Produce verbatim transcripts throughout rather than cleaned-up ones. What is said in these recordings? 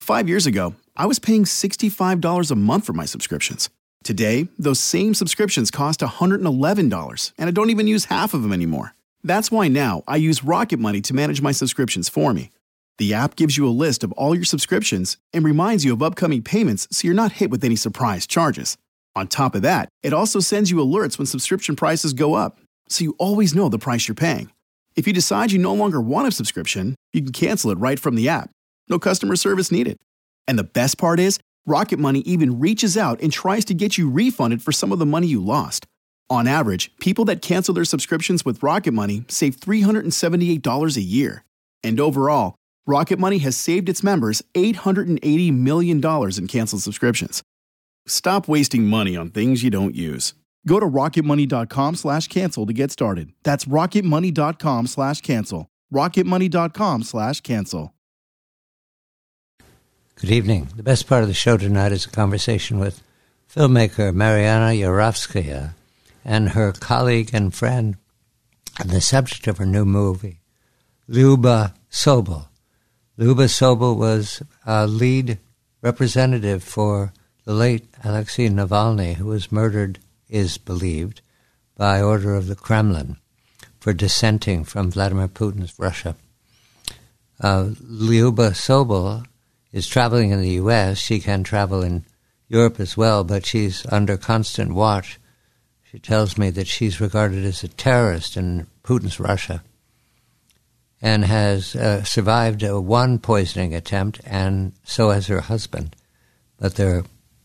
Five years ago, I was paying sixty-five dollars a month for my subscriptions. Today, those same subscriptions cost one hundred eleven dollars, and I don't even use half of them anymore. That's why now I use Rocket Money to manage my subscriptions for me. The app gives you a list of all your subscriptions and reminds you of upcoming payments so you're not hit with any surprise charges. On top of that, it also sends you alerts when subscription prices go up, so you always know the price you're paying. If you decide you no longer want a subscription, you can cancel it right from the app. No customer service needed. And the best part is, Rocket Money even reaches out and tries to get you refunded for some of the money you lost. On average, people that cancel their subscriptions with Rocket Money save three hundred seventy-eight dollars a year. And overall, Rocket Money has saved its members eight hundred eighty million dollars in canceled subscriptions. Stop wasting money on things you don't use. Go to rocketmoney.com slash cancel to get started. That's rocketmoney.com slash cancel. rocketmoney.com slash cancel. Good evening. The best part of the show tonight is a conversation with filmmaker Mariana Yarovskaya and her colleague and friend on the subject of her new movie, Lyuba Sobol. Lyuba Sobol was a lead representative for the late Alexei Navalny, who was murdered, is believed, by order of the Kremlin for dissenting from Vladimir Putin's Russia. Uh, Lyuba Sobol is traveling in the U S. She can travel in Europe as well, but she's under constant watch. She tells me that she's regarded as a terrorist in Putin's Russia and has uh, survived a one poisoning attempt, and so has her husband. But they're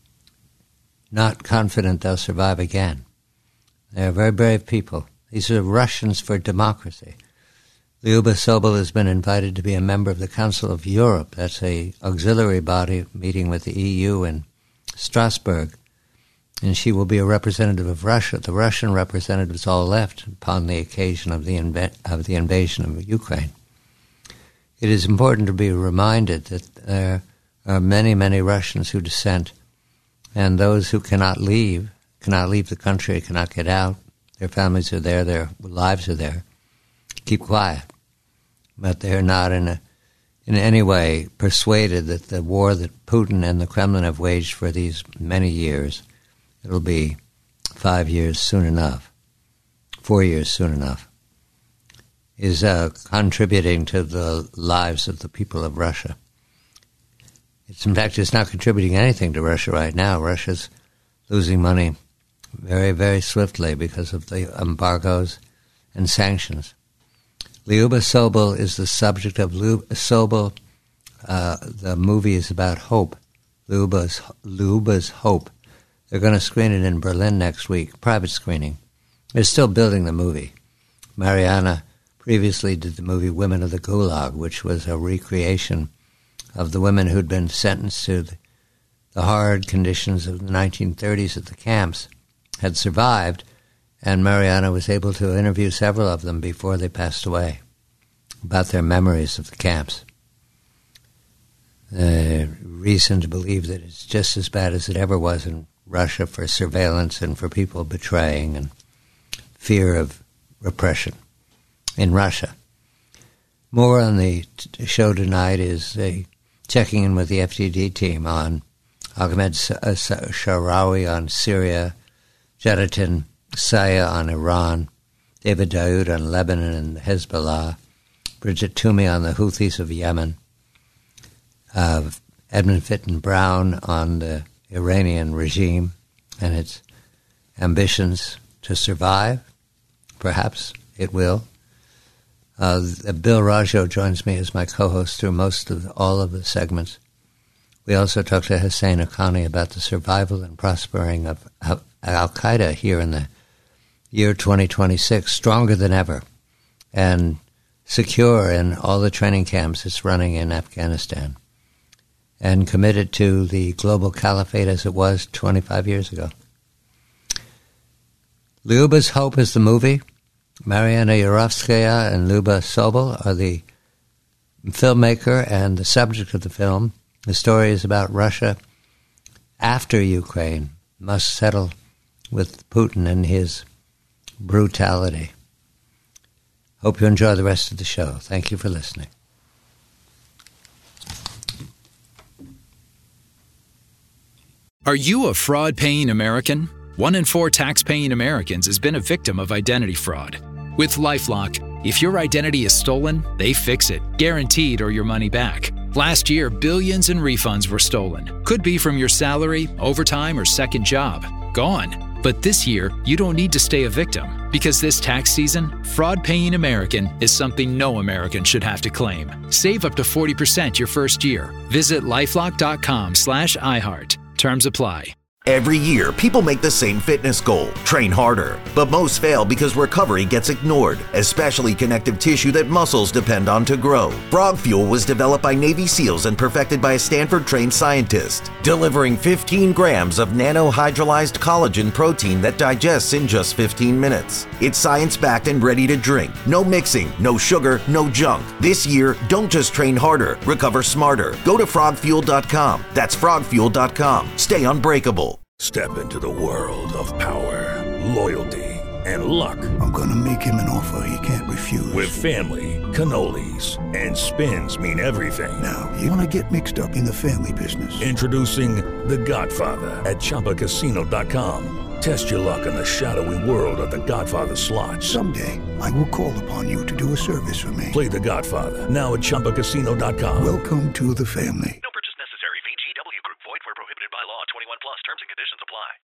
not confident they'll survive again. They're very brave people. These are Russians for democracy. Lyuba Sobol has been invited to be a member of the Council of Europe. That's a auxiliary body meeting with the E U in Strasbourg. And she will be a representative of Russia. The Russian representatives all left upon the occasion of the inv- of the invasion of Ukraine. It is important to be reminded that there are many, many Russians who dissent, and those who cannot leave, cannot leave the country, cannot get out. Their families are there, their lives are there. Keep quiet. But they're not in a, in any way persuaded that the war that Putin and the Kremlin have waged for these many years, it'll be five years soon enough, four years soon enough, is uh, contributing to the lives of the people of Russia. It's, in fact, it's not contributing anything to Russia right now. Russia's losing money very, very swiftly because of the embargoes and sanctions. Lyuba Sobol is the subject of Lyuba Sobol. Uh, the movie is about hope. Lyuba's, Lyuba's Hope. They're going to screen it in Berlin next week, private screening. They're still building the movie. Mariana previously did the movie Women of the Gulag, which was a recreation of the women who'd been sentenced to the, the hard conditions of the nineteen thirties at the camps, had survived, and Mariana was able to interview several of them before they passed away about their memories of the camps. Uh, reason to believe that it's just as bad as it ever was in Russia for surveillance and for people betraying and fear of repression in Russia. More on the t- show tonight is a checking in with the F D D team on Ahmed Sharawi on Syria, Jadatin Saya on Iran, David Daoud on Lebanon and Hezbollah, Bridget Toomey on the Houthis of Yemen, uh, Edmund Fitton Brown on the Iranian regime and its ambitions to survive. Perhaps it will. Uh, Bill Rajo joins me as my co-host through most of the, all of the segments. We also talked to Hussein Haqqani about the survival and prospering of Al-Qaeda here in the year twenty twenty-six, stronger than ever, and secure in all the training camps it's running in Afghanistan, and committed to the global caliphate as it was twenty-five years ago. Lyuba's Hope is the movie. Mariana Yarovskaya and Lyuba Sobol are the filmmaker and the subject of the film. The story is about Russia after Ukraine must settle with Putin and his brutality. Hope you enjoy the rest of the show. Thank you for listening. Are you a fraud-paying American? One in four tax-paying Americans has been a victim of identity fraud. With LifeLock, if your identity is stolen, they fix it, guaranteed, or your money back. Last year, billions in refunds were stolen. Could be from your salary, overtime, or second job. Gone. But this year, you don't need to stay a victim, because this tax season, fraud-paying American is something no American should have to claim. Save up to forty percent your first year. Visit lifelock.com slash iHeart. Terms apply. Every year, people make the same fitness goal, train harder. But most fail because recovery gets ignored, especially connective tissue that muscles depend on to grow. Frog Fuel was developed by Navy SEALs and perfected by a Stanford-trained scientist, delivering fifteen grams of nanohydrolyzed collagen protein that digests in just fifteen minutes. It's science-backed and ready to drink. No mixing, no sugar, no junk. This year, don't just train harder, recover smarter. Go to frog fuel dot com. That's frog fuel dot com. Stay unbreakable. Step into the world of power, loyalty, and luck. I'm gonna make him an offer he can't refuse. With family, cannolis, and spins mean everything. Now, you wanna get mixed up in the family business. Introducing The Godfather at Chumba Casino dot com. Test your luck in the shadowy world of The Godfather slot. Someday, I will call upon you to do a service for me. Play The Godfather, now at Chumba Casino dot com. Welcome to the family.